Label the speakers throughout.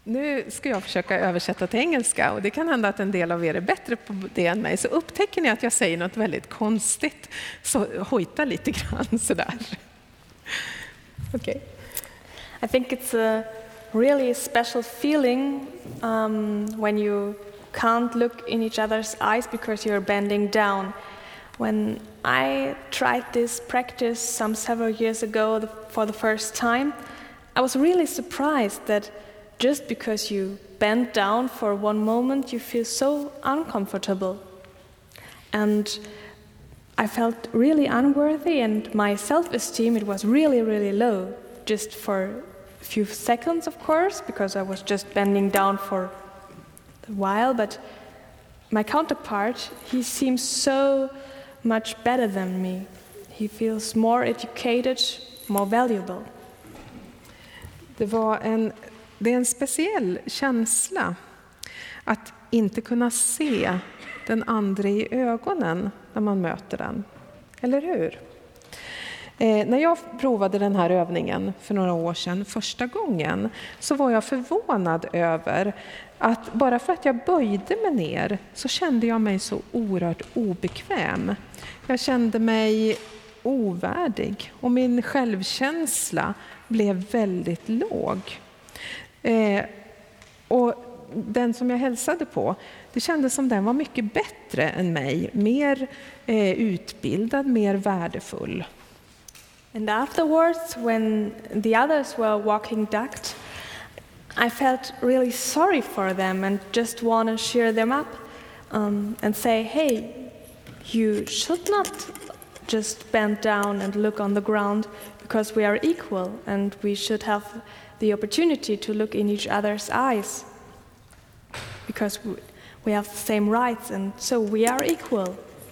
Speaker 1: Nu ska jag försöka översätta till engelska och det kan hända att en del av er är bättre på det än mig. Så upptäcker ni att jag säger något väldigt konstigt, så hojta lite grann sådär. Okej.
Speaker 2: I think it's a really special feeling when you can't look in each other's eyes because you're bending down. When I tried this practice several years ago for the first time, I was really surprised that just because you bend down for one moment, you feel so uncomfortable. And I felt really unworthy, and my self-esteem, it was really, really low, just for a few seconds, of course, because I was just bending down for a while, but my counterpart, he seems so much better than me. He feels more educated, more valuable.
Speaker 1: Det är en speciell känsla att inte kunna se den andra i ögonen när man möter den. Eller hur? När jag provade den här övningen för några år sedan första gången, så var jag förvånad över att bara för att jag böjde mig ner så kände jag mig så oerhört obekväm. Jag kände mig ovärdig och min självkänsla blev väldigt låg. Och den som jag hälsade på, det kändes som den var mycket bättre än mig, mer utbildad, mer värdefull.
Speaker 2: And afterwards, when the others were walking ducked, I felt really sorry for them and just want to cheer them up and say, hey, you should not just bend down and look on the ground because we are equal and we should have the opportunity to look in each other's eyes because we have the same rights and so we are equal.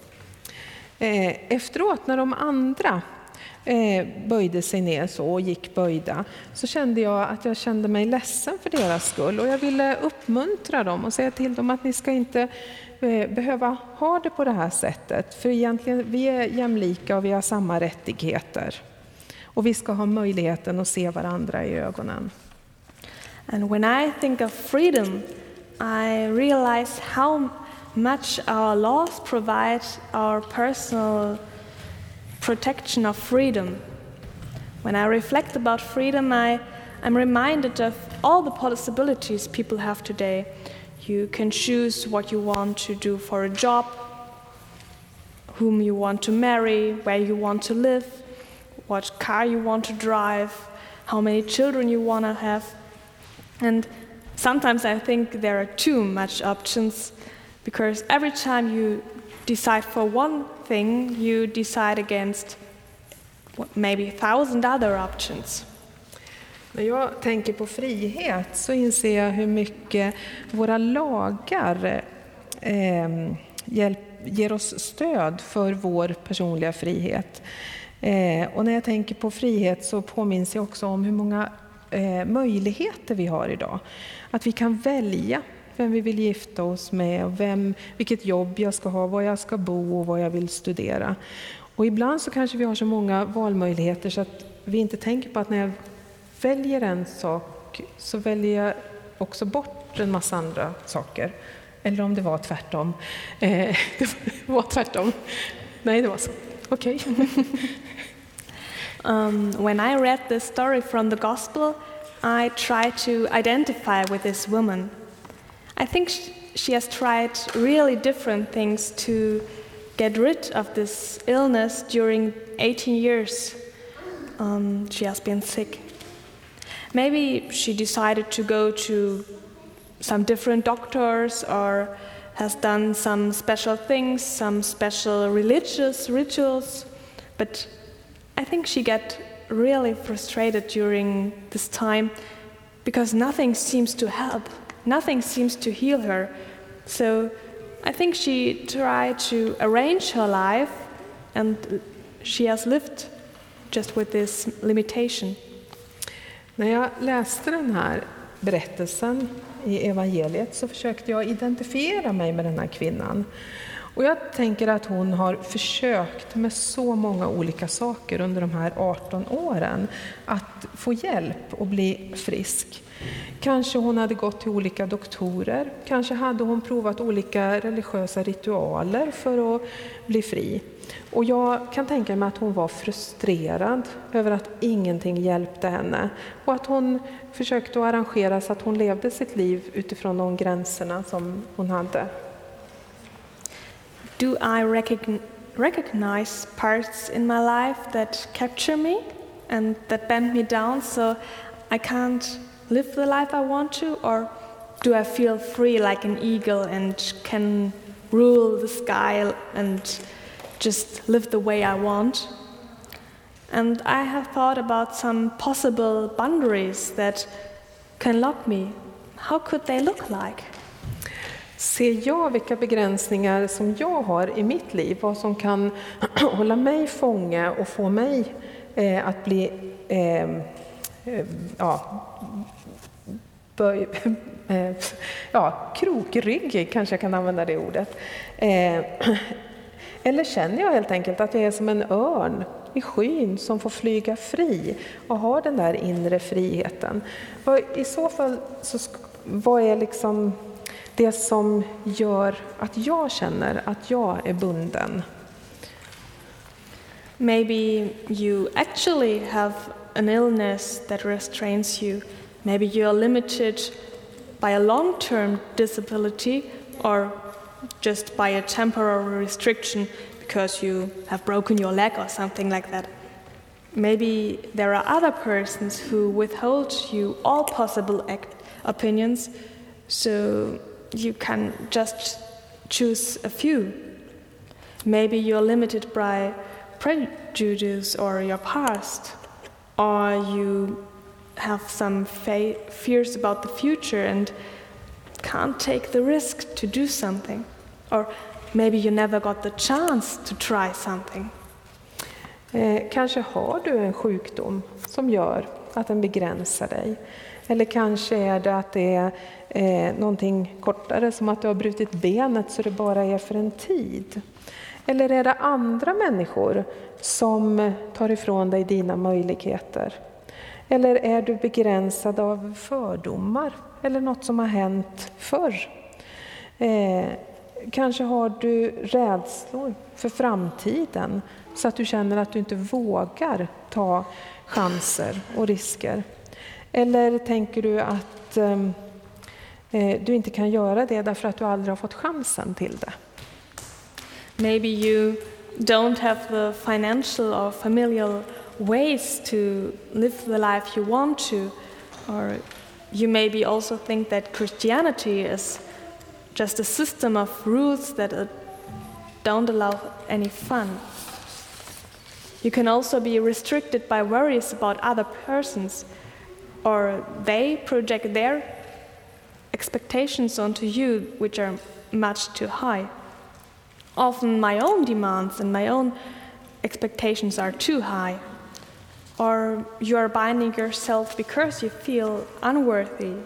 Speaker 1: Efteråt när de andra böjde sig ner så och gick böjda, så kände jag att jag kände mig ledsen för deras skull, och jag ville uppmuntra dem och säga till dem att ni ska inte behöva ha det på det här sättet, för egentligen vi är jämlika och vi har samma rättigheter och vi ska ha möjligheten att se varandra i ögonen.
Speaker 2: And when I think of freedom, I realize how much our laws provide our personal protection of freedom. When I reflect about freedom, I'm reminded of all the possibilities people have today. You can choose what you want to do for a job, whom you want to marry, where you want to live, what car you want to drive, how many children you want to have. And sometimes I think there are too much options, because every time you decide for one thing, you decide against maybe 1,000 other options.
Speaker 1: När jag tänker på frihet så inser jag hur mycket våra lagar ger oss stöd för vår personliga frihet. Och när jag tänker på frihet så påminns jag också om hur många möjligheter vi har idag. Att vi kan välja vem vi vill gifta oss med, och vilket jobb jag ska ha, var jag ska bo och vad jag vill studera. Och ibland så kanske vi har så många valmöjligheter så att vi inte tänker på att när jag väljer en sak så väljer jag också bort en massa andra saker. Eller om det var tvärtom. Det var tvärtom. Nej, det var så. Okej.
Speaker 2: When I read this story from the Gospel, I tried to identify with this woman. I think she has tried really different things to get rid of this illness during 18 years. She has been sick. Maybe she decided to go to some different doctors or has done some special things, some special religious rituals. But I think she got really frustrated during this time because nothing seems to help. Nothing seems to heal her. So I think she tried to arrange her life and she has lived just with this limitation.
Speaker 1: När jag läste den här berättelsen i evangeliet så försökte jag identifiera mig med den här kvinnan. Och jag tänker att hon har försökt med så många olika saker under de här 18 åren att få hjälp och bli frisk. Kanske hon hade gått till olika doktorer, kanske hade hon provat olika religiösa ritualer för att bli fri. Och jag kan tänka mig att hon var frustrerad över att ingenting hjälpte henne och att hon försökte att arrangera så att hon levde sitt liv utifrån de gränserna som hon hade.
Speaker 2: Do I recognize parts in my life that capture me and that bend me down so I can't live the life I want to? Or do I feel free like an eagle and can rule the sky and just live the way I want? And I have thought about some possible boundaries that can lock me. How could they look like?
Speaker 1: Ser jag vilka begränsningar som jag har i mitt liv, vad som kan hålla mig fånge och få mig att bli krokryggig, kanske jag kan använda det ordet. Eller känner jag helt enkelt att jag är som en örn i skyn som får flyga fri och har den där inre friheten? I så fall, vad är liksom det som gör att jag känner att jag är bunden?
Speaker 2: Maybe you actually have an illness that restrains you. Maybe you are limited by a long-term disability or just by a temporary restriction because you have broken your leg or something like that. Maybe there are other persons who withhold you all possible opinions, so you can just choose a few. Maybe you're limited by prejudice or your past, or you have some fears about the future and can't take the risk to do something. Or maybe you never got the chance to try something.
Speaker 1: Kanske har du en sjukdom som gör att den begränsar dig. Eller kanske är det att det är någonting kortare, som att du har brutit benet så det bara är för en tid. Eller är det andra människor som tar ifrån dig dina möjligheter? Eller är du begränsad av fördomar eller något som har hänt förr? Kanske har du rädslor för framtiden så att du känner att du inte vågar ta chanser och risker. Eller tänker du att du inte kan göra det därför att du aldrig har fått chansen till det?
Speaker 2: Maybe you don't have the financial or familial ways to live the life you want to. Or you maybe also think that Christianity is just a system of rules that don't allow any fun. You can also be restricted by worries about other persons, or they project their expectations onto you, which are much too high. Often my own demands and my own expectations are too high. Or you are binding yourself because you feel unworthy.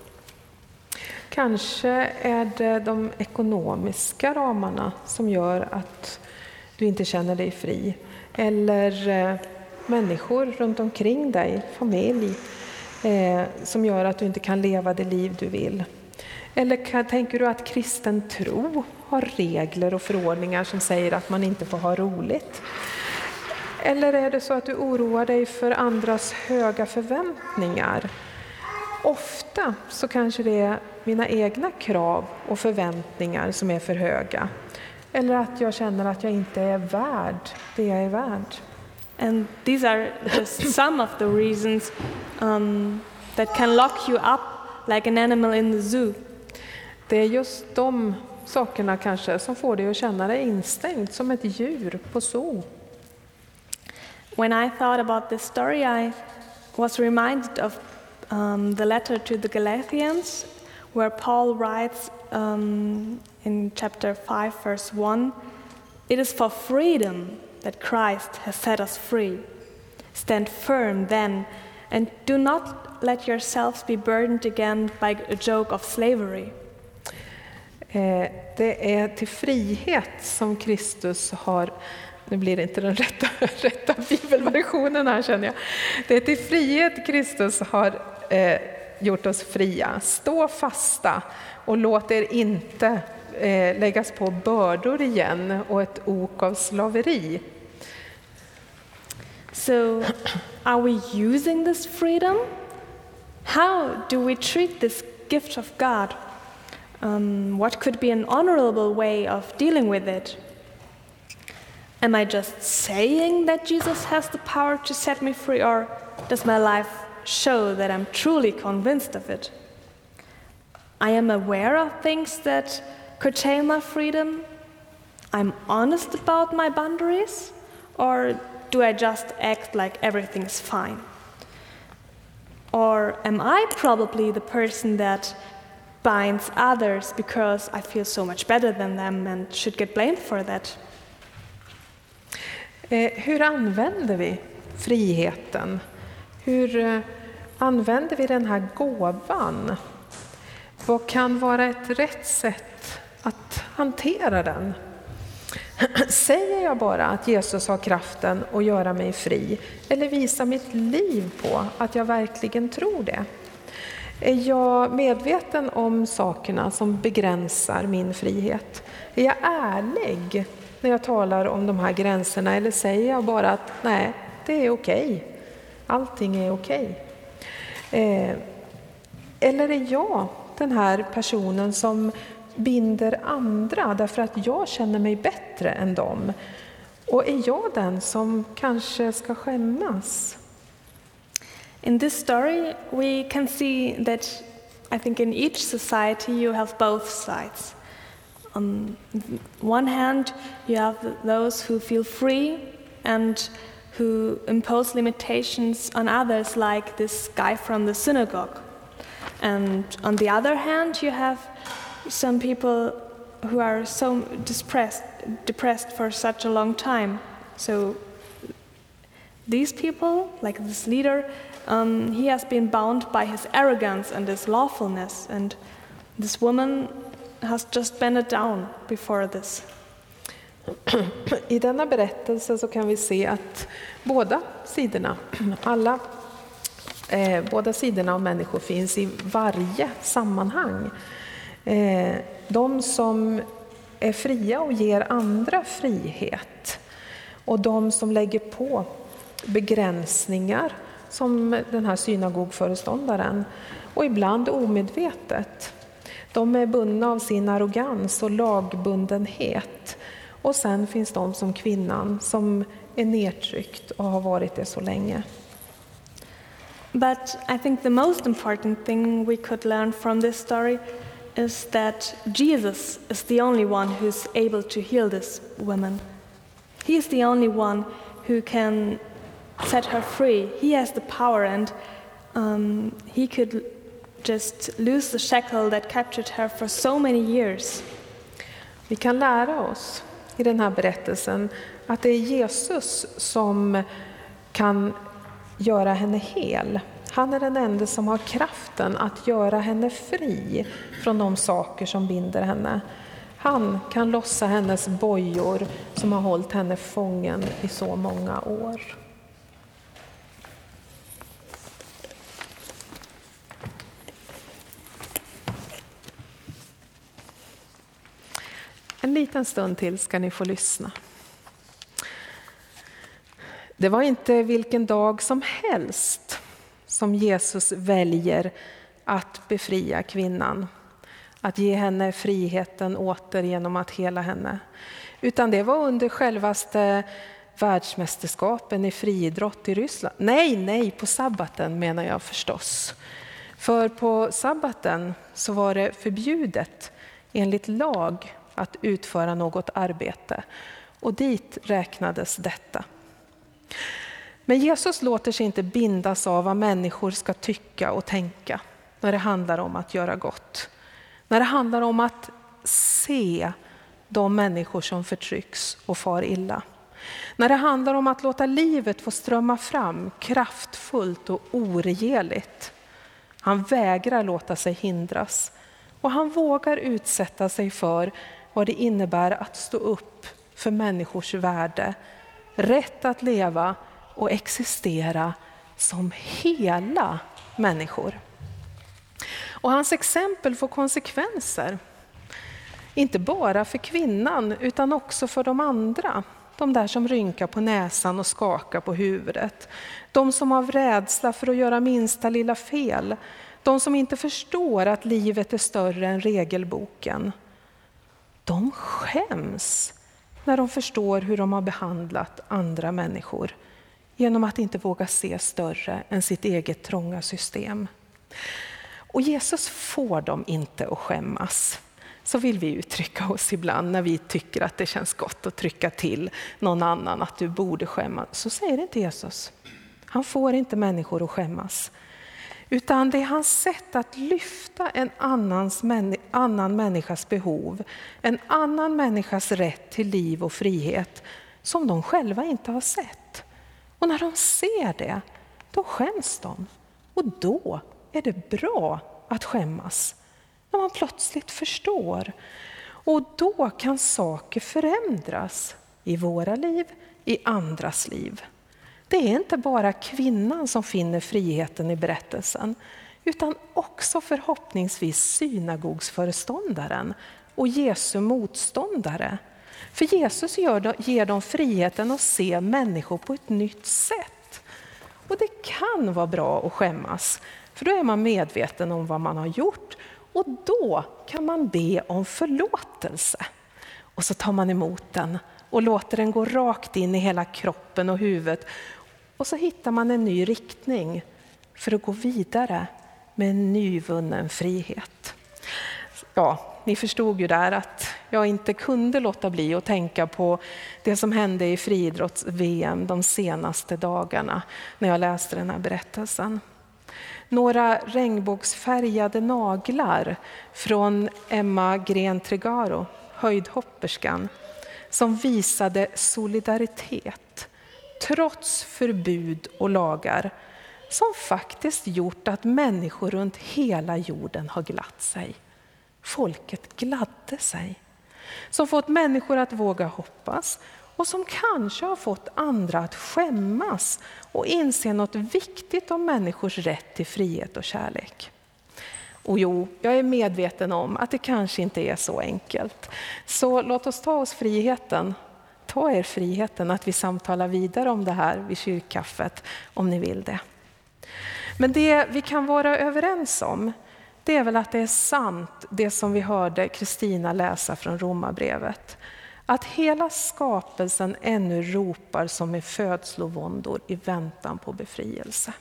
Speaker 1: Kanske är det de ekonomiska ramarna som gör att du inte känner dig fri. Eller människor runt omkring dig, familj, som gör att du inte kan leva det liv du vill. Eller tänker du att kristen tro har regler och förordningar som säger att man inte får ha roligt? Eller är det så att du oroar dig för andras höga förväntningar? Ofta så kanske det är mina egna krav och förväntningar som är för höga. Eller att jag känner att jag inte är värd det jag är värd.
Speaker 2: And these are just some of the reasons that can lock you up like an animal in the zoo.
Speaker 1: Det är just de sakerna kanske som får dig att känna dig instängd som ett djur på zoo.
Speaker 2: When I thought about this story, I was reminded of the letter to the Galatians, where Paul writes in chapter 5, verse 1, "It is for freedom that Christ has set us free. Stand firm then, and do not let yourselves be burdened again by a yoke of slavery."
Speaker 1: Det är till frihet som Kristus har, nu blir det inte den rätta bibelversionen här känner jag. Det är till frihet Kristus har gjort oss fria. Stå fasta och låt er inte läggas på bördor igen och ett ok av slaveri.
Speaker 2: So, are we using this freedom? How do we treat this gift of God? What could be an honorable way of dealing with it? Am I just saying that Jesus has the power to set me free, or does my life show that I'm truly convinced of it? I am aware of things that curtail my freedom. I'm honest about my boundaries, or do I just act like everything's fine? Or am I probably the person that binds others because I feel so much better than them and should get blamed for that?
Speaker 1: Hur använder vi friheten? Hur använder vi den här gåvan? Vad kan vara ett rätt sätt att hantera den? Säger jag bara att Jesus har kraften att göra mig fri, eller visar mitt liv på att jag verkligen tror det? Är jag medveten om sakerna som begränsar min frihet? Är jag ärlig när jag talar om de här gränserna, eller säger jag bara att nej, det är okej. Allting är okej. Eller är jag den här personen som binder andra därför att jag känner mig bättre än dem? Och är jag den som kanske ska skämmas?
Speaker 2: In this story, we can see that I think in each society you have both sides. On one hand, you have those who feel free and who impose limitations on others, like this guy from the synagogue. And on the other hand, you have some people who are so depressed for such a long time. So these people, like this leader, he has been bound by his arrogance and his lawfulness, and this woman has just bent down before this.
Speaker 1: I denna berättelse så kan vi se att båda sidorna av människor finns i varje sammanhang. De som är fria och ger andra frihet, och de som lägger på begränsningar, som den här synagogföreståndaren, och ibland omedvetet. De är bundna av sin arrogans och lagbundenhet. Och sen finns de som kvinnan som är nedtryckt och har varit det så länge.
Speaker 2: But I think the most important thing we could learn from this story is that Jesus is the only one who's able to heal this woman. He is the only one who can set her free. He has the power, and he could just lose the shackle that captured her for so many years.
Speaker 1: Vi kan lära oss i den här berättelsen att det är Jesus som kan göra henne hel. Han är den enda som har kraften att göra henne fri från de saker som binder henne. Han kan lossa hennes bojor som har hållit henne fången i så många år. En liten stund till ska ni få lyssna. Det var inte vilken dag som helst som Jesus väljer att befria kvinnan, att ge henne friheten åter genom att hela henne. Utan det var under självaste världsmästerskapen i friidrott i Ryssland. Nej, på sabbaten menar jag förstås. För på sabbaten så var det förbjudet enligt lag att utföra något arbete, och dit räknades detta. Men Jesus låter sig inte bindas av vad människor ska tycka och tänka när det handlar om att göra gott. När det handlar om att se de människor som förtrycks och far illa. När det handlar om att låta livet få strömma fram kraftfullt och oregerligt. Han vägrar låta sig hindras Och han vågar utsätta sig för vad det innebär att stå upp för människors värde, rätt att leva och existera som hela människor. Och hans exempel får konsekvenser. Inte bara för kvinnan utan också för de andra. De där som rynkar på näsan och skakar på huvudet. De som har rädsla för att göra minsta lilla fel. De som inte förstår att livet är större än regelboken. De skäms när de förstår hur de har behandlat andra människor. Genom att inte våga se större än sitt eget trånga system. Och Jesus får dem inte att skämmas. Så vill vi uttrycka oss ibland när vi tycker att det känns gott att trycka till någon annan att du borde skämmas. Så säger inte Jesus. Han får inte människor att skämmas. Utan det är hans sätt att lyfta en annan människas behov. En annan människas rätt till liv och frihet som de själva inte har sett. Och när de ser det, då skäms de. Och då är det bra att skämmas. När man plötsligt förstår. Och då kan saker förändras i våra liv, i andras liv. Det är inte bara kvinnan som finner friheten i berättelsen, utan också förhoppningsvis synagogsföreståndaren och Jesu motståndare. För Jesus ger dem friheten att se människor på ett nytt sätt. Och det kan vara bra att skämmas, för då är man medveten om vad man har gjort. Och då kan man be om förlåtelse. Och så tar man emot den och låter den gå rakt in i hela kroppen och huvudet. Och så hittar man en ny riktning för att gå vidare med en nyvunnen frihet. Ja, ni förstod ju där att jag inte kunde låta bli att tänka på det som hände i friidrotts-VM de senaste dagarna när jag läste den här berättelsen. Några regnbågsfärgade naglar från Emma Gren Tregaro, höjdhopperskan, som visade solidaritet trots förbud och lagar som faktiskt gjort att människor runt hela jorden har glatt sig. Folket gladde sig. Som fått människor att våga hoppas och som kanske har fått andra att skämmas och inse något viktigt om människors rätt till frihet och kärlek. Och jo, jag är medveten om att det kanske inte är så enkelt. Så låt oss ta oss friheten. Ta er friheten att vi samtalar vidare om det här vid kyrkkaffet om ni vill det. Men det vi kan vara överens om, det är väl att det är sant det som vi hörde Kristina läsa från Romarbrevet. Att hela skapelsen ännu ropar som i födslovåndor i väntan på befrielse.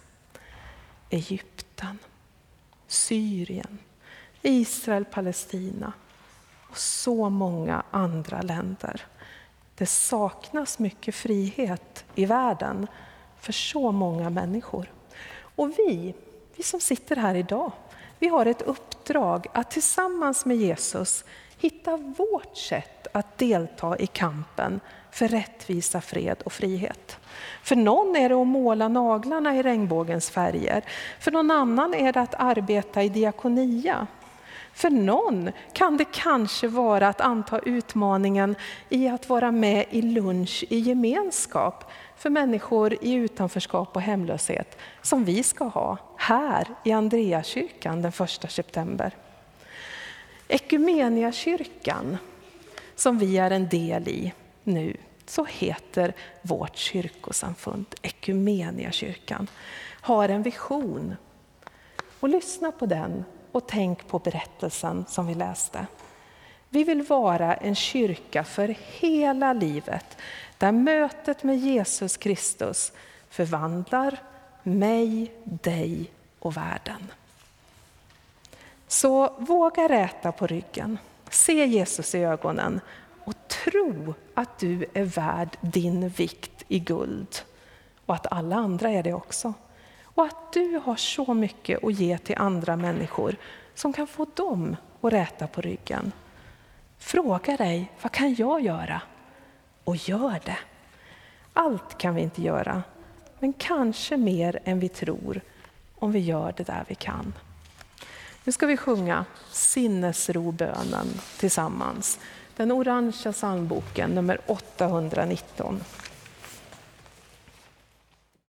Speaker 1: Egypten, Syrien, Israel, Palestina och så många andra länder. Det saknas mycket frihet i världen för så många människor. Och vi som sitter här idag, vi har ett uppdrag att tillsammans med Jesus hitta vårt sätt att delta i kampen för rättvisa, fred och frihet. För någon är det att måla naglarna i regnbågens färger. För någon annan är det att arbeta i diakonia. För någon kan det kanske vara att anta utmaningen i att vara med i lunch i gemenskap för människor i utanförskap och hemlöshet som vi ska ha här i Andreakyrkan den 1 september. Ekumeniakyrkan som vi är en del i nu, så heter vårt kyrkosamfund, Ekumeniakyrkan, har en vision. Och lyssna på den och tänk på berättelsen som vi läste. Vi vill vara en kyrka för hela livet där mötet med Jesus Kristus förvandlar mig, dig och världen. Så våga räta på ryggen, se Jesus i ögonen och tro att du är värd din vikt i guld och att alla andra är det också. Och att du har så mycket att ge till andra människor som kan få dem att räta på ryggen. Fråga dig, vad kan jag göra? Och gör det. Allt kan vi inte göra, men kanske mer än vi tror om vi gör det där vi kan. Nu ska vi sjunga sinnesrobönen tillsammans. Den orangea psalmboken nummer 819.